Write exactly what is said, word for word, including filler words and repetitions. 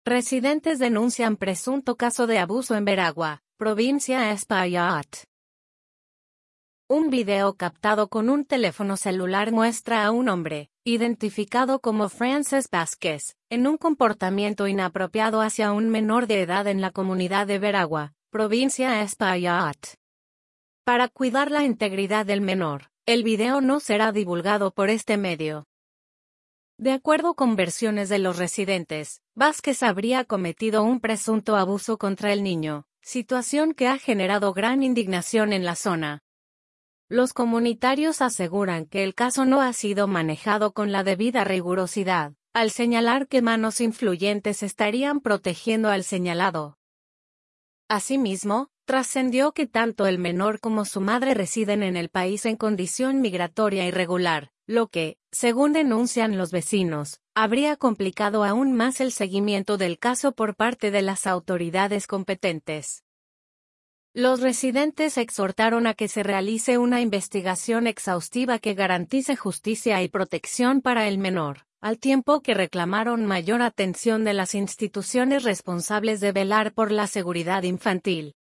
Residentes denuncian presunto caso de abuso en Veragua, provincia Espaillat. Un video captado con un teléfono celular muestra a un hombre, identificado como Frances Vázquez, en un comportamiento inapropiado hacia un menor de edad en la comunidad de Veragua, provincia Espaillat. Para cuidar la integridad del menor, el video no será divulgado por este medio. De acuerdo con versiones de los residentes, Vázquez habría cometido un presunto abuso contra el niño, situación que ha generado gran indignación en la zona. Los comunitarios aseguran que el caso no ha sido manejado con la debida rigurosidad, al señalar que manos influyentes estarían protegiendo al señalado. Asimismo, trascendió que tanto el menor como su madre residen en el país en condición migratoria irregular, lo que, según denuncian los vecinos, habría complicado aún más el seguimiento del caso por parte de las autoridades competentes. Los residentes exhortaron a que se realice una investigación exhaustiva que garantice justicia y protección para el menor, al tiempo que reclamaron mayor atención de las instituciones responsables de velar por la seguridad infantil.